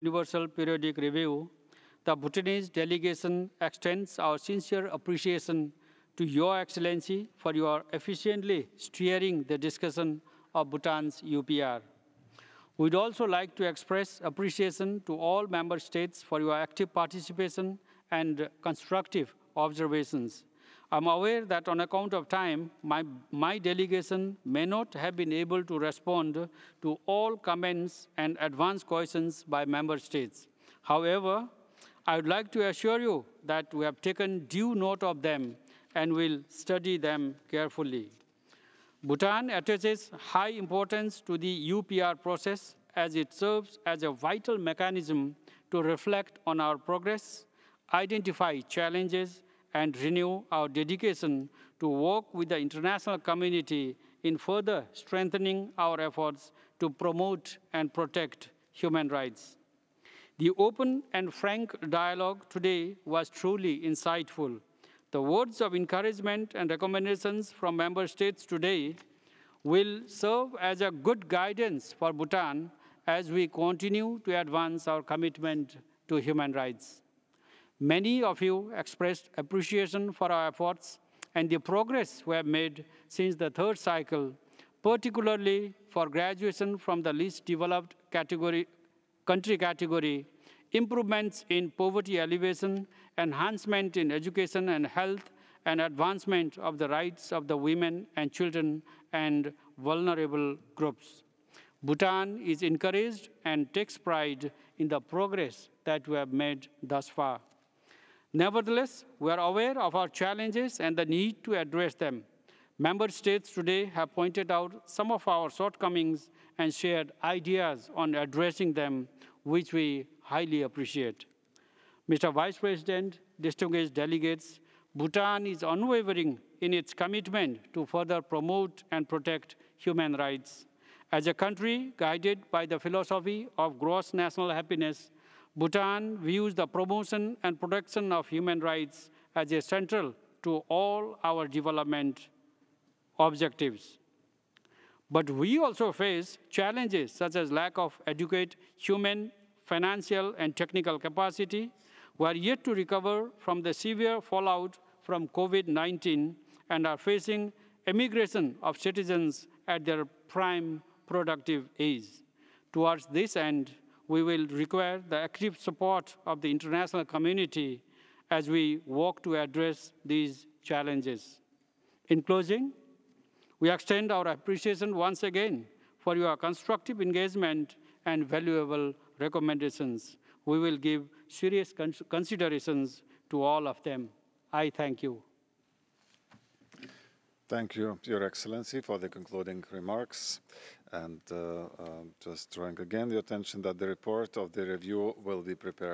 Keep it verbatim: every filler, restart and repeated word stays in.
Universal Periodic Review, the Bhutanese delegation extends our sincere appreciation to Your Excellency for your efficiently steering the discussion of Bhutan's U P R. We'd also like to express appreciation to all member states for your active participation and constructive observations. I'm aware that on account of time, my, my delegation may not have been able to respond to all comments and advance questions by member states. However, I would like to assure you that we have taken due note of them and will study them carefully. Bhutan attaches high importance to the U P R process as it serves as a vital mechanism to reflect on our progress, identify challenges, and renew our dedication to work with the international community in further strengthening our efforts to promote and protect human rights. The open and frank dialogue today was truly insightful. The words of encouragement and recommendations from member states today will serve as a good guidance for Bhutan as we continue to advance our commitment to human rights. Many of you expressed appreciation for our efforts and the progress we have made since the third cycle, particularly for graduation from the least developed category, country category, improvements in poverty alleviation, enhancement in education and health, and advancement of the rights of the women and children and vulnerable groups. Bhutan is encouraged and takes pride in the progress that we have made thus far. Nevertheless, we are aware of our challenges and the need to address them. Member states today have pointed out some of our shortcomings and shared ideas on addressing them, which we highly appreciate. Mister Vice President, distinguished delegates, Bhutan is unwavering in its commitment to further promote and protect human rights. As a country guided by the philosophy of gross national happiness, Bhutan views the promotion and protection of human rights as a central to all our development objectives. But we also face challenges such as lack of adequate human, financial, and technical capacity. We are yet to recover from the severe fallout from COVID nineteen and are facing emigration of citizens at their prime productive age. Towards this end, we will require the active support of the international community as we work to address these challenges. In closing, we extend our appreciation once again for your constructive engagement and valuable recommendations. We will give serious considerations to all of them. I thank you. Thank you, Your Excellency, for the concluding remarks. And uh, uh, just drawing again the attention that the report of the review will be prepared